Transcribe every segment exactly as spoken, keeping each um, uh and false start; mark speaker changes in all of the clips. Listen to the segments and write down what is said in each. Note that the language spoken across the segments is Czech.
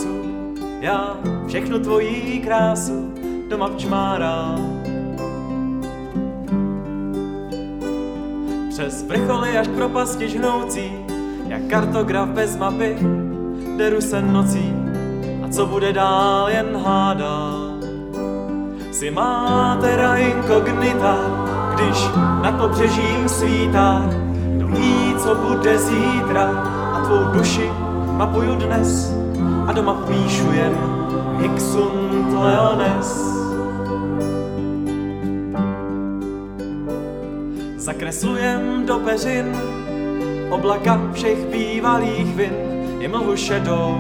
Speaker 1: krásu, já všechnu tvojí krásu doma včmárám. Přes vrcholy až k propasti žhnoucí, jak kartograf bez mapy, deru se nocí a co bude dál jen hádám. Si má terra incognita, když nad pobřežím svítá, kdo ví, co bude zítra, a tvou duši mapuju dnes a doma píšu jen hic sunt leones. Zakreslujem do peřin oblaka všech bývalých vin i mlhu šedou.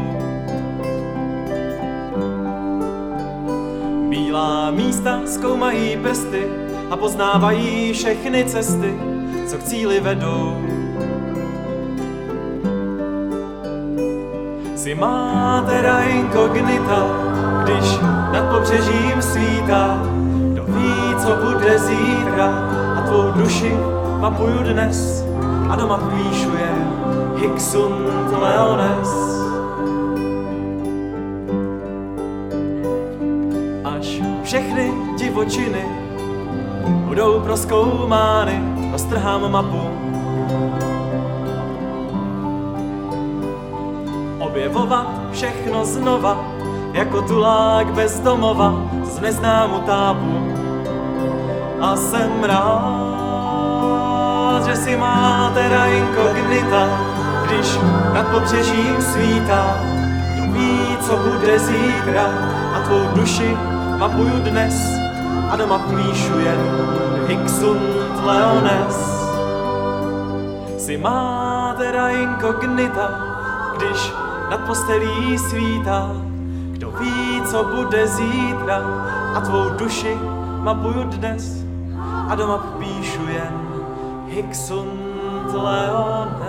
Speaker 1: Bílá místa zkoumají prsty a poznávají všechny cesty, co k cíli vedou. Si má terra incognita, když nad pobřežím svítá, kdo ví, co bude zítra, a tvou duši mapuju dnes a doma píšu jen hic sunt leones. Až všechny divočiny budou prozkoumány, roztrhám mapu. Objevovat všechno znova, jako tulák bez domova z neznámu tápu. A jsem rád, že si má terra incognita, když nad pobřežím svítá, kdo ví, co bude zítra, a tvou duši mapuju dnes a doma píšu jen hic sunt leones. Si má terra incognita, když nad postelí svítá, kdo ví, co bude zítra, a tvou duši mapuju dnes a doma píšu jen hic sunt leones.